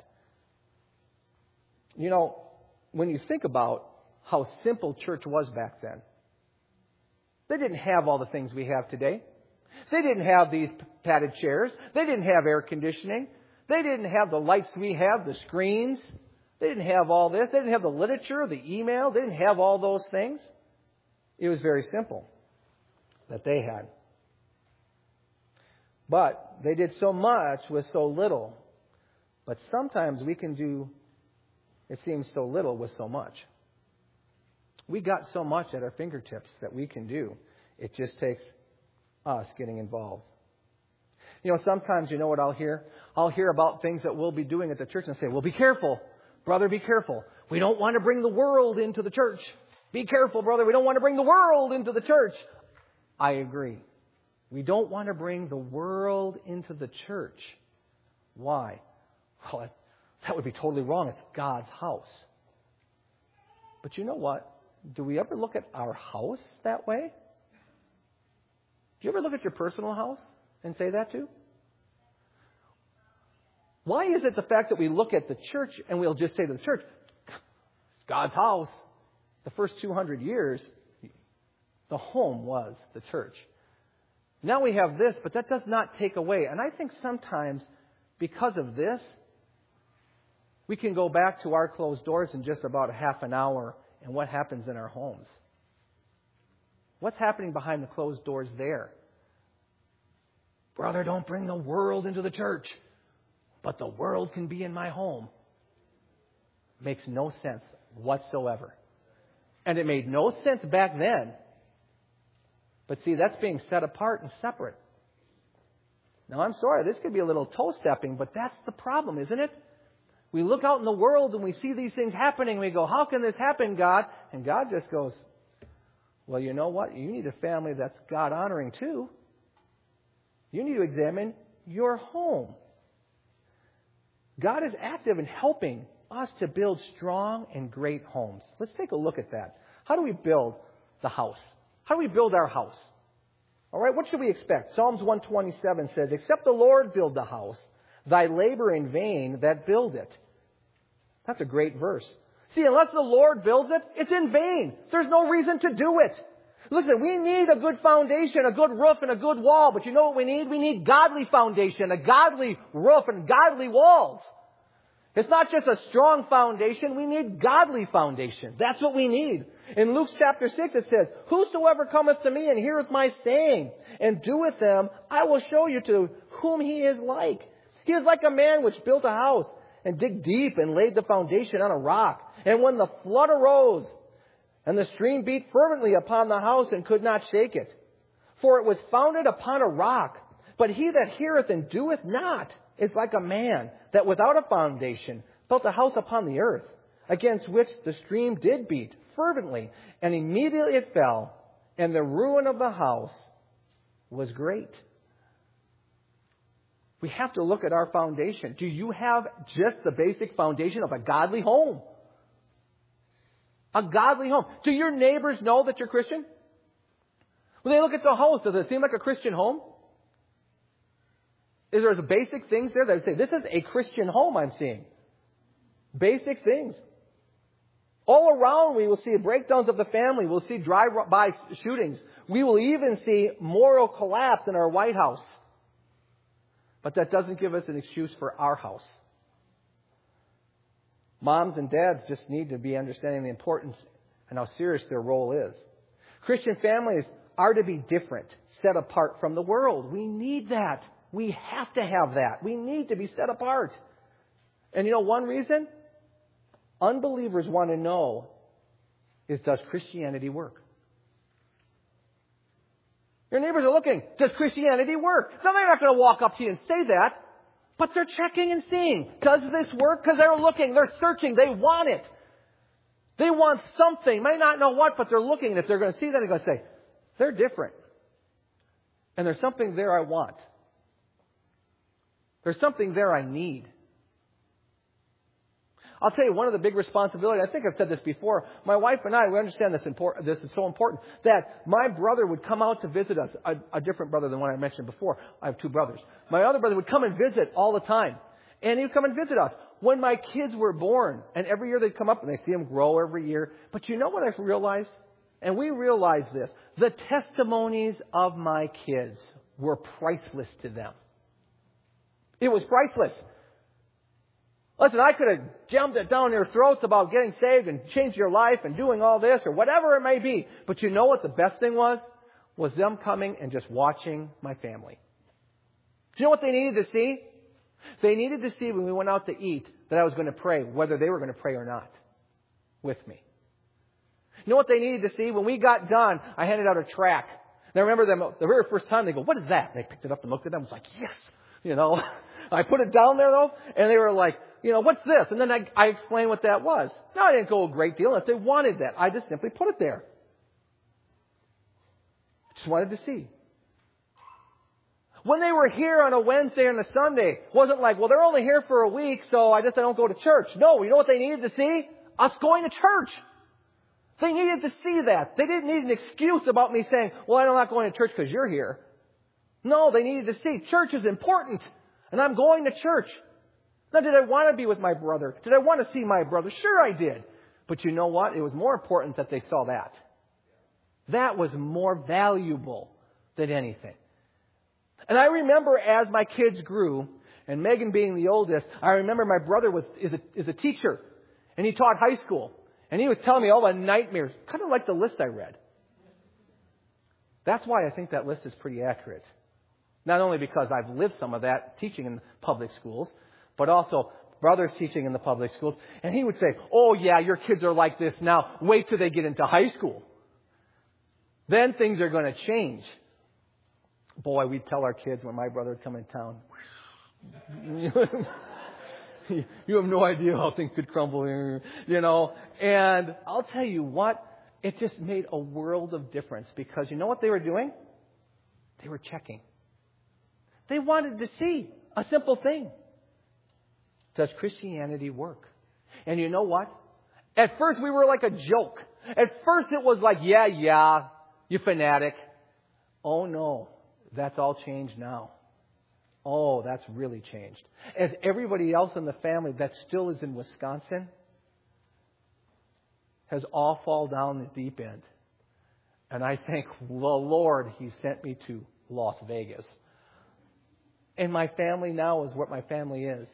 S2: You know, when you think about how simple church was back then, they didn't have all the things we have today. They didn't have these padded chairs. They didn't have air conditioning. They didn't have the lights we have, the screens. They didn't have all this. They didn't have the literature, the email. They didn't have all those things. It was very simple that they had. But they did so much with so little. But sometimes we can do, it seems, so little with so much. We got so much at our fingertips that we can do. It just takes us getting involved. You know, sometimes you know what I'll hear? I'll hear about things that we'll be doing at the church and say, well, be careful. Brother, be careful. We don't want to bring the world into the church. Be careful, brother. We don't want to bring the world into the church. I agree. We don't want to bring the world into the church. Why? Well, that would be totally wrong. It's God's house. But you know what? Do we ever look at our house that way? Do you ever look at your personal house and say that too? Why is it the fact that we look at the church and we'll just say to the church, it's God's house? The first 200 years, the home was the church. Now we have this, but that does not take away. And I think sometimes because of this, we can go back to our closed doors in just about a half an hour and what happens in our homes. What's happening behind the closed doors there? Brother, don't bring the world into the church, but the world can be in my home. Makes no sense whatsoever. And it made no sense back then. But see, that's being set apart and separate. Now, I'm sorry, this could be a little toe-stepping, but that's the problem, isn't it? We look out in the world and we see these things happening. We go, how can this happen, God? And God just goes, well, you know what? You need a family that's God-honoring too. You need to examine your home. God is active in helping us to build strong and great homes. Let's take a look at that. How do we build the house? How do we build our house? All right, what should we expect? Psalms 127 says, except the Lord build the house, thy labor in vain that build it. That's a great verse. See, unless the Lord builds it, it's in vain. There's no reason to do it. Listen, we need a good foundation, a good roof, and a good wall. But you know what we need? We need godly foundation, a godly roof, and godly walls. It's not just a strong foundation. We need godly foundation. That's what we need. In Luke chapter 6 it says, whosoever cometh to me and heareth my saying, and doeth them, I will show you to whom he is like. He is like a man which built a house, and digged deep, and laid the foundation on a rock. And when the flood arose, and the stream beat fervently upon the house, and could not shake it, for it was founded upon a rock. But he that heareth and doeth not is like a man that without a foundation built a house upon the earth, against which the stream did beat fervently, and immediately it fell, and the ruin of the house was great. We have to look at our foundation. Do you have just the basic foundation of a godly home? A godly home. Do your neighbors know that you're Christian? When they look at the house, does it seem like a Christian home? Is there basic things there that would say, this is a Christian home I'm seeing? Basic things. All around we will see breakdowns of the family. We'll see drive-by shootings. We will even see moral collapse in our White House. But that doesn't give us an excuse for our house. Moms and dads just need to be understanding the importance and how serious their role is. Christian families are to be different, set apart from the world. We need that. We have to have that. We need to be set apart. And you know one reason? Unbelievers want to know is, does Christianity work? Your neighbors are looking, does Christianity work? Now they're not going to walk up to you and say that, but they're checking and seeing. Does this work? Because they're looking, they're searching, they want it. They want something, may not know what, but they're looking. And if they're going to see that, they're going to say, they're different. And there's something there I want. There's something there I need. I'll tell you, one of the big responsibilities, I think I've said this before, my wife and I, we understand this is so important, that my brother would come out to visit us, a different brother than one I mentioned before. I have two brothers. My other brother would come and visit all the time. And he would come and visit us. When my kids were born, and every year they'd come up and they see them grow every year. But you know what I've realized? And we realized this. The testimonies of my kids were priceless to them. It was priceless. Listen, I could have jammed it down their throats about getting saved and changed your life and doing all this or whatever it may be. But you know what the best thing was? Was them coming and just watching my family. Do you know what they needed to see? They needed to see when we went out to eat that I was going to pray, whether they were going to pray or not, with me. You know what they needed to see? When we got done, I handed out a tract. And I remember them the very first time, they go, what is that? And they picked it up and looked at them. I was like, yes. You know, I put it down there though, and they were like, you know, what's this? And then I explained what that was. Now, I didn't go a great deal. If they wanted that, I just simply put it there. Just wanted to see. When they were here on a Wednesday and a Sunday, it wasn't like, well, they're only here for a week, so I don't go to church. No, you know what they needed to see? Us going to church. They needed to see that. They didn't need an excuse about me saying, well, I'm not going to church because you're here. No, they needed to see church is important, and I'm going to church. Now, did I want to be with my brother? Did I want to see my brother? Sure I did. But you know what? It was more important that they saw that. That was more valuable than anything. And I remember as my kids grew, and Megan being the oldest, I remember my brother is a teacher, and he taught high school. And he would tell me all the nightmares, kind of like the list I read. That's why I think that list is pretty accurate. Not only because I've lived some of that teaching in public schools, but also brothers teaching in the public schools. And he would say, oh yeah, your kids are like this now. Wait till they get into high school. Then things are going to change. Boy, we'd tell our kids when my brother would come in town, you have no idea how things could crumble, And I'll tell you what, it just made a world of difference because you know what they were doing? They were checking. They wanted to see a simple thing. Does Christianity work? And you know what? At first we were like a joke. At first it was like, yeah, you fanatic. Oh no, that's all changed now. Oh, that's really changed. As everybody else in the family that still is in Wisconsin has all fallen down the deep end. And I thank the Lord He sent me to Las Vegas. And my family now is what my family is.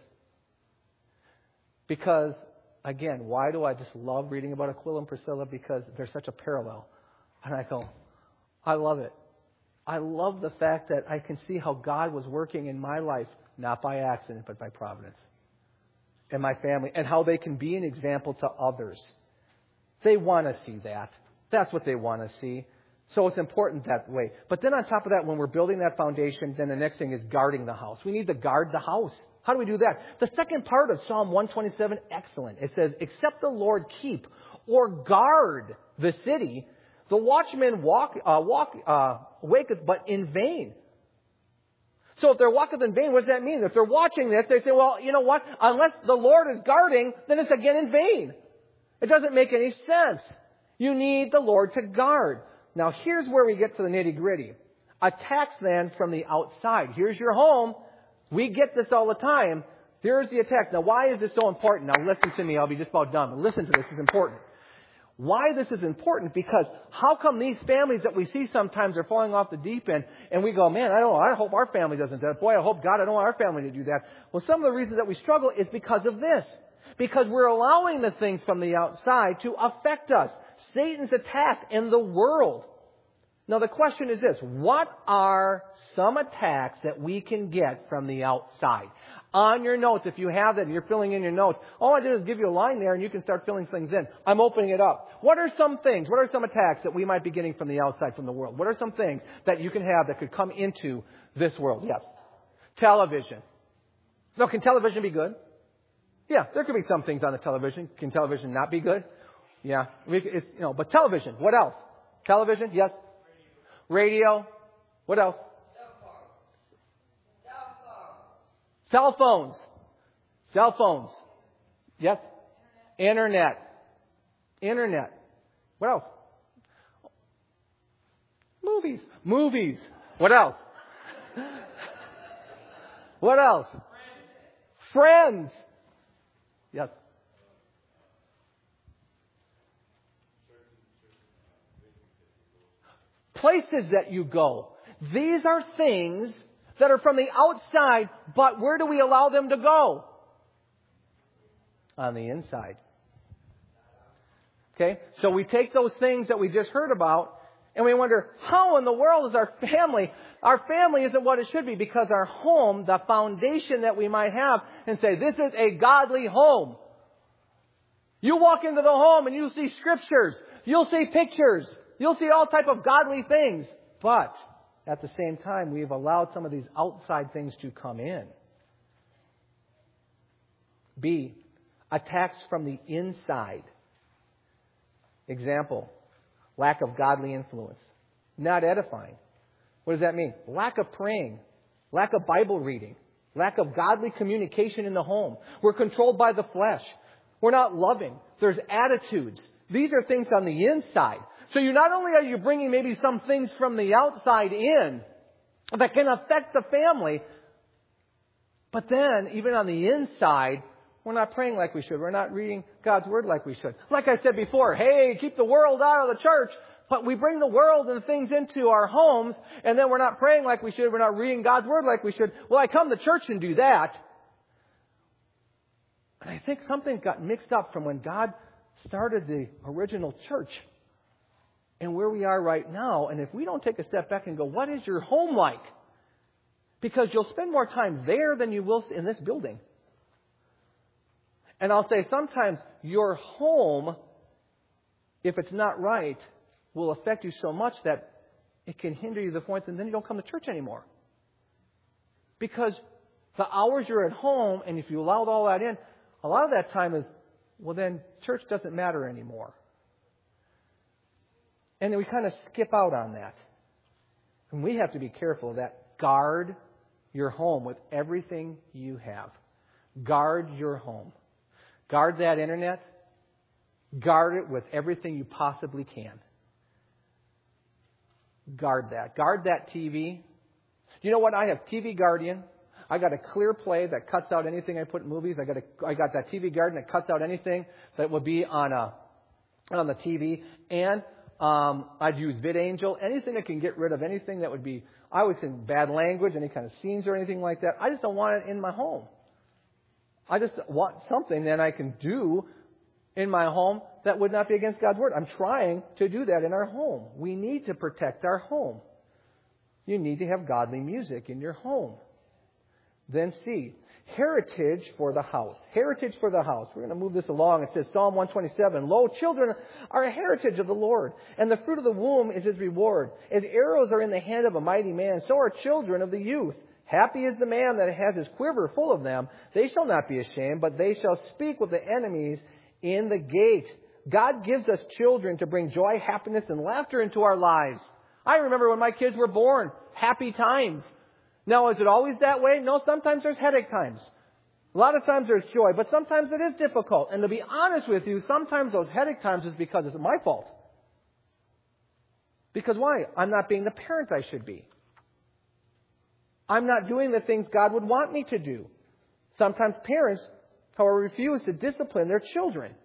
S2: Because, again, why do I just love reading about Aquila and Priscilla? Because there's such a parallel. And I go, I love it. I love the fact that I can see how God was working in my life, not by accident, but by providence. And my family, and how they can be an example to others. They want to see that. That's what they want to see. So it's important that way. But then on top of that, when we're building that foundation, then the next thing is guarding the house. We need to guard the house. How do we do that? The second part of Psalm 127, excellent. It says, except the Lord keep or guard the city, the watchman waketh but in vain. So if they're walketh in vain, what does that mean? If they're watching this, they say, well, you know what? Unless the Lord is guarding, then it's again in vain. It doesn't make any sense. You need the Lord to guard. Now here's where we get to the nitty-gritty. Attacks then from the outside. Here's your home. We get this all the time. There's the attack. Now why is this so important? Now listen to me. I'll be just about done. But listen to this. It's important. Why this is important? Because how come these families that we see sometimes are falling off the deep end and we go, man, I hope our family doesn't do that. Boy, I hope God, I don't want our family to do that. Well, some of the reasons that we struggle is because of this. Because we're allowing the things from the outside to affect us. Satan's attack in the world. Now the question is this. What are some attacks that we can get from the outside? On your notes, if you have that and you're filling in your notes, all I did is give you a line there and you can start filling things in. I'm opening it up. What are some things, what are some attacks that we might be getting from the outside, from the world? What are some things that you can have that could come into this world? Yes. Television. Now, can television be good? Yeah, there could be some things on the television. Can television not be good? Yeah. But television, what else? Television, yes. Radio. What else? Cell phones. Cell phones. Yes. Internet. What else? Movies. What else? What else? Friends. Yes. Places that you go. These are things that are from the outside, but where do we allow them to go? On the inside. Okay? So we take those things that we just heard about and we wonder, how in the world is our family? Our family isn't what it should be because our home, the foundation that we might have, and say, this is a godly home. You walk into the home and you'll see scriptures. You'll see pictures. You'll see all type of godly things. But at the same time, we've allowed some of these outside things to come in. B, attacks from the inside. Example, lack of godly influence. Not edifying. What does that mean? Lack of praying. Lack of Bible reading. Lack of godly communication in the home. We're controlled by the flesh. We're not loving. There's attitudes. These are things on the inside. So not only are you bringing maybe some things from the outside in that can affect the family, but then even on the inside, we're not praying like we should. We're not reading God's Word like we should. Like I said before, hey, keep the world out of the church. But we bring the world and things into our homes, and then we're not praying like we should. We're not reading God's Word like we should. Well, I come to church and do that. And I think something got mixed up from when God started the original church and where we are right now. And if we don't take a step back and go, what is your home like? Because you'll spend more time there than you will in this building. And I'll say sometimes your home, if it's not right, will affect you so much that it can hinder you to the point that then you don't come to church anymore. Because the hours you're at home, and if you allowed all that in, a lot of that time is, well, then church doesn't matter anymore. And then we kind of skip out on that. And we have to be careful of that. Guard your home with everything you have. Guard your home. Guard that internet. Guard it with everything you possibly can. Guard that. Guard that TV. You know what? I have TV Guardian. I got a Clear Play that cuts out anything I put in movies. I got that TV Guardian that cuts out anything that would be on the TV. And I'd use VidAngel. Anything that can get rid of anything that would be, I would say, bad language, any kind of scenes or anything like that. I just don't want it in my home. I just want something that I can do in my home that would not be against God's Word. I'm trying to do that in our home. We need to protect our home. You need to have godly music in your home. Then C, heritage for the house. Heritage for the house. We're going to move this along. It says, Psalm 127, Lo, children are a heritage of the Lord, and the fruit of the womb is His reward. As arrows are in the hand of a mighty man, so are children of the youth. Happy is the man that has his quiver full of them. They shall not be ashamed, but they shall speak with the enemies in the gate. God gives us children to bring joy, happiness, and laughter into our lives. I remember when my kids were born, happy times. Now, is it always that way? No, sometimes there's headache times. A lot of times there's joy, but sometimes it is difficult. And to be honest with you, sometimes those headache times is because it's my fault. Because why? I'm not being the parent I should be. I'm not doing the things God would want me to do. Sometimes parents, however, refuse to discipline their children.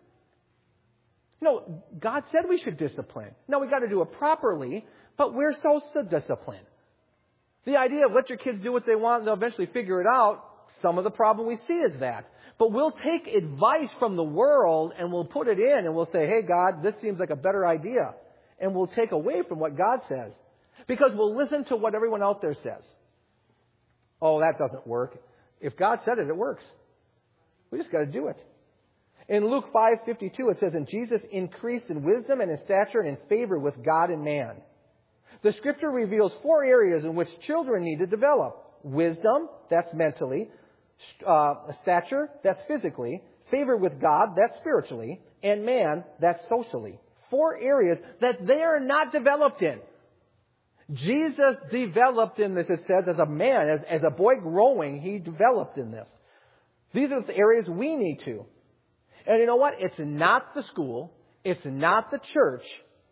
S2: No, God said we should discipline. Now, we got to do it properly, but we're supposed to discipline. The idea of let your kids do what they want and they'll eventually figure it out, some of the problem we see is that. But we'll take advice from the world and we'll put it in and we'll say, hey, God, this seems like a better idea. And we'll take away from what God says. Because we'll listen to what everyone out there says. Oh, that doesn't work. If God said it, it works. We just got to do it. In Luke 5:52, it says, And Jesus increased in wisdom and in stature and in favor with God and man. The Scripture reveals 4 areas in which children need to develop. Wisdom, that's mentally. Stature, that's physically. Favor with God, that's spiritually. And man, that's socially. 4 areas that they are not developed in. Jesus developed in this, it says, as a man, as a boy growing, He developed in this. These are the areas we need to. And you know what? It's not the school. It's not the church.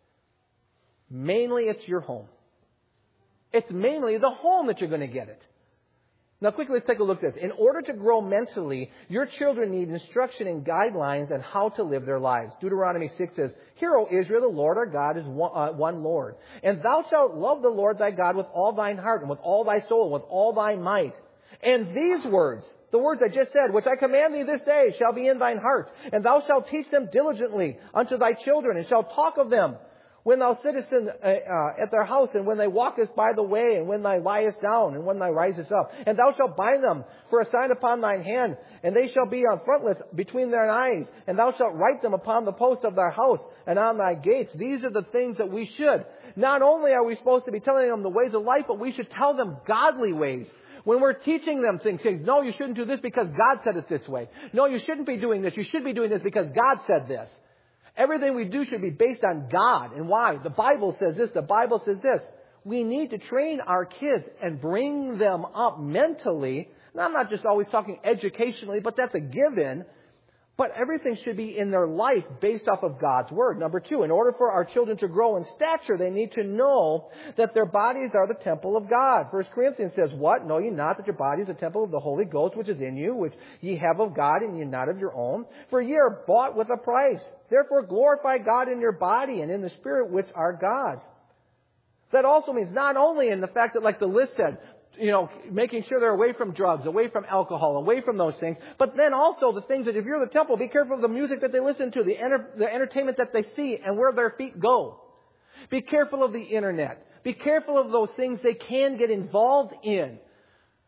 S2: Mainly it's your home. It's mainly the home that you're going to get it. Now quickly, let's take a look at this. In order to grow mentally, your children need instruction and guidelines on how to live their lives. Deuteronomy 6 says, Hear, O Israel, the Lord our God is one Lord. And thou shalt love the Lord thy God with all thine heart and with all thy soul and with all thy might. And these words, the words I just said, which I command thee this day, shall be in thine heart. And thou shalt teach them diligently unto thy children, and shalt talk of them when thou sittest at their house, and when they walkest by the way, and when thou liest down, and when thou risest up. And thou shalt bind them for a sign upon thine hand, and they shall be on frontlets between thine eyes. And thou shalt write them upon the posts of thy house and on thy gates. These are the things that we should. Not only are we supposed to be telling them the ways of life, but we should tell them godly ways. When we're teaching them things, saying, no, you shouldn't do this because God said it this way. No, you shouldn't be doing this. You should be doing this because God said this. Everything we do should be based on God. And why? The Bible says this. The Bible says this. We need to train our kids and bring them up mentally. And I'm not just always talking educationally, but that's a given. But everything should be in their life based off of God's Word. Number 2, in order for our children to grow in stature, they need to know that their bodies are the temple of God. 1 Corinthians says, What? Know ye not that your body is a temple of the Holy Ghost, which is in you, which ye have of God, and ye not of your own? For ye are bought with a price. Therefore glorify God in your body and in the Spirit, which are God's. That also means not only in the fact that, like the list said, making sure they're away from drugs, away from alcohol, away from those things. But then also the things that if you're the temple, be careful of the music that they listen to, the entertainment that they see, and where their feet go. Be careful of the internet. Be careful of those things they can get involved in.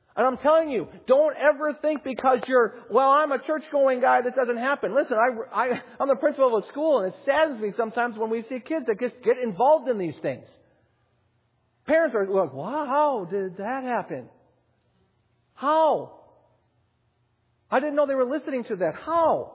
S2: And I'm telling you, don't ever think because I'm a church-going guy, that doesn't happen. Listen, I'm the principal of a school, and it saddens me sometimes when we see kids that just get involved in these things. Parents are like, wow, how did that happen? How? I didn't know they were listening to that. How?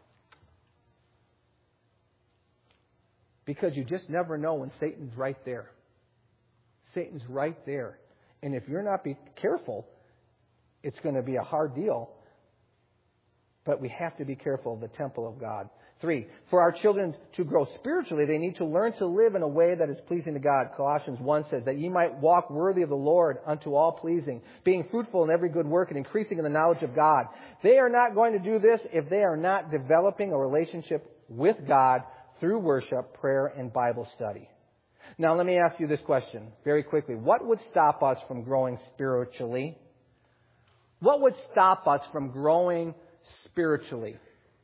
S2: Because you just never know when Satan's right there. Satan's right there. And if you're not careful, it's going to be a hard deal. But we have to be careful of the temple of God. 3, for our children to grow spiritually, they need to learn to live in a way that is pleasing to God. Colossians 1 says that ye might walk worthy of the Lord unto all pleasing, being fruitful in every good work and increasing in the knowledge of God. They are not going to do this if they are not developing a relationship with God through worship, prayer, and Bible study. Now let me ask you this question very quickly. What would stop us from growing spiritually? What would stop us from growing spiritually?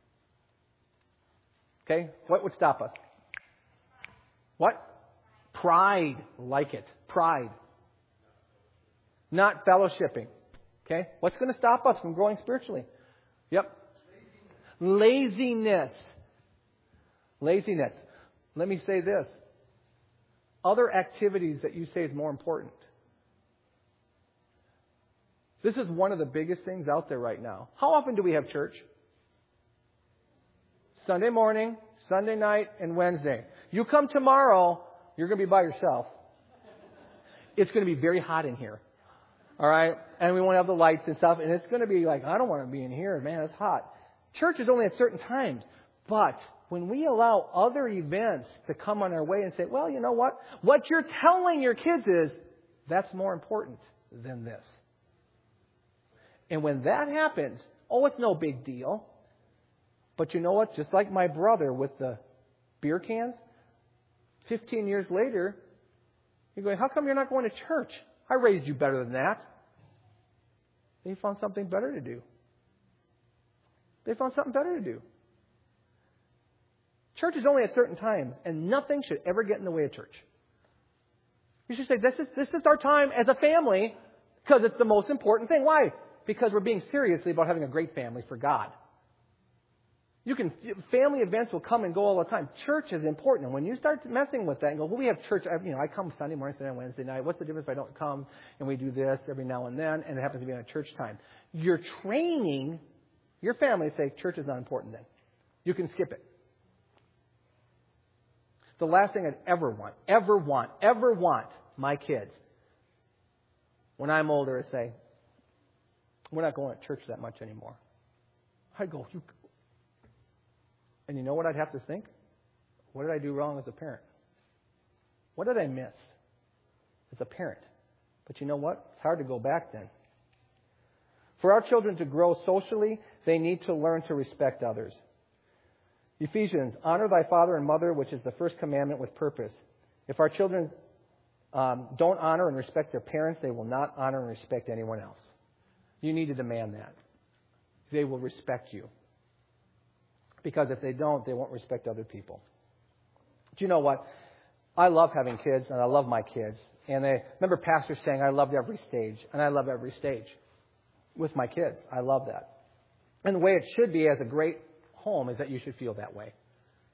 S2: Okay? What would stop us? What? Pride. Like it. Pride. Not fellowshipping. Okay? What's going to stop us from growing spiritually? Yep. Laziness. Laziness. Let me say this. Other activities that you say is more important. This is one of the biggest things out there right now. How often do we have church? Sunday morning, Sunday night, and Wednesday. You come tomorrow, you're going to be by yourself. It's going to be very hot in here. All right? And we won't have the lights and stuff. And it's going to be like, I don't want to be in here. Man, it's hot. Church is only at certain times. But when we allow other events to come on our way and say, well, you know what? What you're telling your kids is, that's more important than this. And when that happens, it's no big deal. But you know what? Just like my brother with the beer cans, 15 years later, you're going, how come you're not going to church? I raised you better than that. They found something better to do. They found something better to do. Church is only at certain times, and nothing should ever get in the way of church. You should say, this is our time as a family, because it's the most important thing. Why? Because we're being seriously about having a great family for God. Family events will come and go all the time. Church is important. And when you start messing with that and go, well, we have church, I come Sunday morning, Sunday, Wednesday night. What's the difference if I don't come and we do this every now and then and it happens to be on a church time? You're training your family to say church is not important then. You can skip it. The last thing I'd ever want my kids when I'm older is say, we're not going to church that much anymore. I'd go, and you know what I'd have to think? What did I do wrong as a parent? What did I miss as a parent? But you know what? It's hard to go back then. For our children to grow socially, they need to learn to respect others. Ephesians, honor thy father and mother, which is the first commandment with purpose. If our children don't honor and respect their parents, they will not honor and respect anyone else. You need to demand that. They will respect you. Because if they don't, they won't respect other people. But you know what? I love having kids, and I love my kids. And I remember pastors saying, I loved every stage. And I love every stage with my kids. I love that. And the way it should be as a great home is that you should feel that way.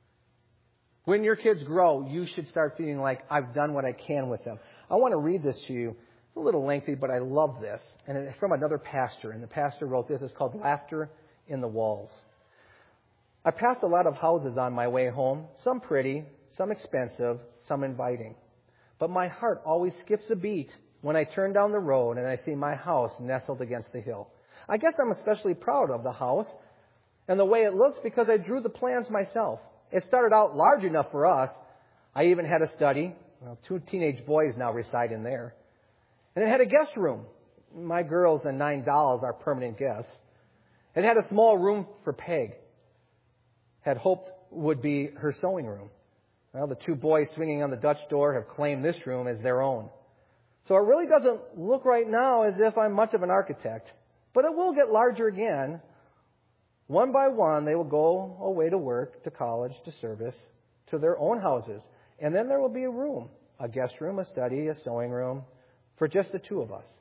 S2: When your kids grow, you should start feeling like, I've done what I can with them. I want to read this to you. It's a little lengthy, but I love this. And it's from another pastor. And the pastor wrote this. It's called Laughter in the Walls. I passed a lot of houses on my way home, some pretty, some expensive, some inviting. But my heart always skips a beat when I turn down the road and I see my house nestled against the hill. I guess I'm especially proud of the house and the way it looks because I drew the plans myself. It started out large enough for us. I even had a study. 2 teenage boys now reside in there. And it had a guest room. My girls and 9 dolls are permanent guests. It had a small room for Peg. Had hoped would be her sewing room. Well, the 2 boys swinging on the Dutch door have claimed this room as their own. So it really doesn't look right now as if I'm much of an architect. But it will get larger again. One by one, they will go away to work, to college, to service, to their own houses. And then there will be a room, a guest room, a study, a sewing room, for just the 2 of us.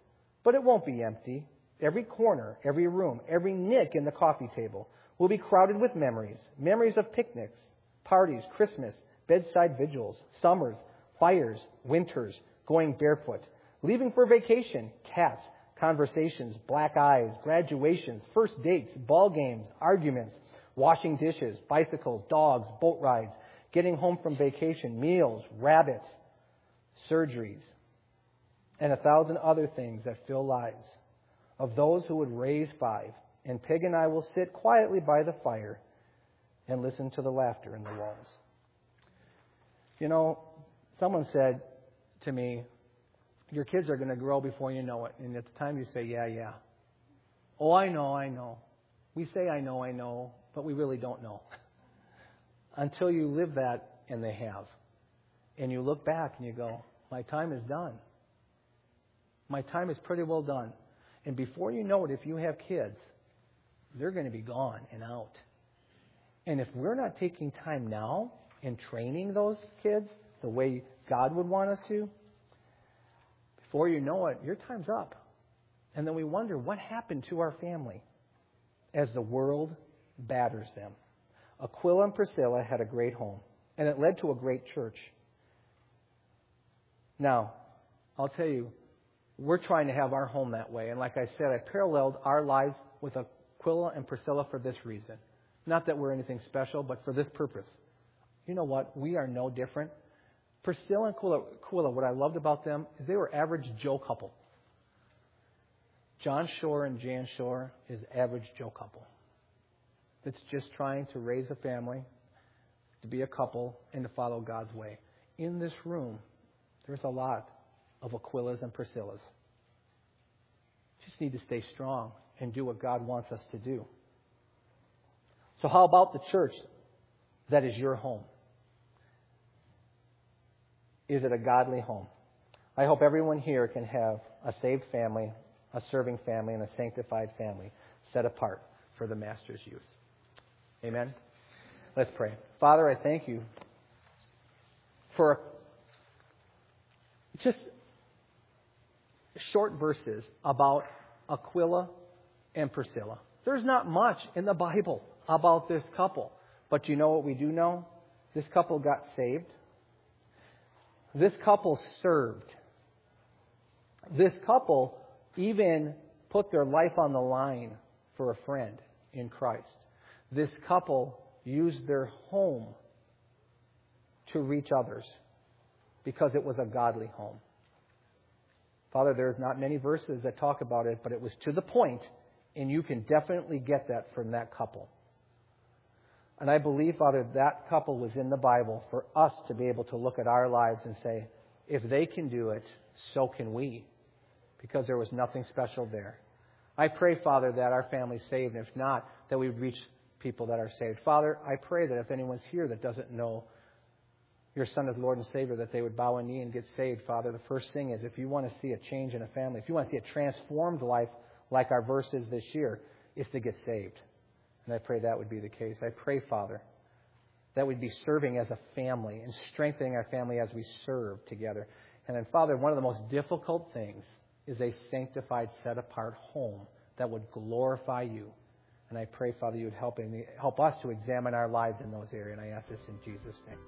S2: But it won't be empty. Every corner, every room, every nick in the coffee table will be crowded with memories. Memories of picnics, parties, Christmas, bedside vigils, summers, fires, winters, going barefoot, leaving for vacation, cats, conversations, black eyes, graduations, first dates, ball games, arguments, washing dishes, bicycles, dogs, boat rides, getting home from vacation, meals, rabbits, surgeries, and 1,000 other things that fill lives of those who would raise 5. And Peg and I will sit quietly by the fire and listen to the laughter in the walls. You know, someone said to me, your kids are going to grow before you know it. And at the time you say, yeah. Oh, I know. We say I know, but we really don't know. Until you live that, and they have. And you look back and you go, my time is done. My time is pretty well done. And before you know it, if you have kids, they're going to be gone and out. And if we're not taking time now and training those kids the way God would want us to, before you know it, your time's up. And then we wonder what happened to our family as the world batters them. Aquila and Priscilla had a great home, and it led to a great church. Now, I'll tell you, we're trying to have our home that way. And like I said, I paralleled our lives with Aquila and Priscilla for this reason. Not that we're anything special, but for this purpose. You know what? We are no different. Priscilla and Aquila, what I loved about them is they were average Joe couple. John Shore and Jan Shore is average Joe couple. That's just trying to raise a family, to be a couple, and to follow God's way. In this room, there's a lot of Aquilas and Priscillas. Just need to stay strong and do what God wants us to do. So how about the church that is your home? Is it a godly home? I hope everyone here can have a saved family, a serving family, and a sanctified family set apart for the Master's use. Amen? Let's pray. Father, I thank you for just short verses about Aquila and Priscilla. There's not much in the Bible about this couple. But you know what we do know? This couple got saved. This couple served. This couple even put their life on the line for a friend in Christ. This couple used their home to reach others because it was a godly home. Father, there's not many verses that talk about it, but it was to the point, and you can definitely get that from that couple. And I believe, Father, that couple was in the Bible for us to be able to look at our lives and say, if they can do it, so can we. Because there was nothing special there. I pray, Father, that our family's saved, and if not, that we reach people that are saved. Father, I pray that if anyone's here that doesn't know your Son as Lord and Savior, that they would bow a knee and get saved. Father, the first thing is, if you want to see a change in a family, if you want to see a transformed life like our verses this year, is to get saved. And I pray that would be the case. I pray, Father, that we'd be serving as a family and strengthening our family as we serve together. And then, Father, one of the most difficult things is a sanctified, set-apart home that would glorify you. And I pray, Father, you would help us to examine our lives in those areas. And I ask this in Jesus' name.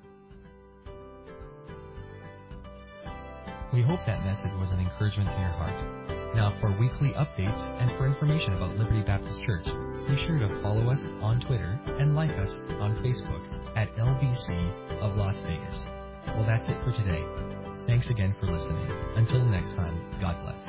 S1: We hope that message was an encouragement to your heart. Now, for weekly updates and for information about Liberty Baptist Church, be sure to follow us on Twitter and like us on Facebook at LBC of Las Vegas. Well, that's it for today. Thanks again for listening. Until next time, God bless.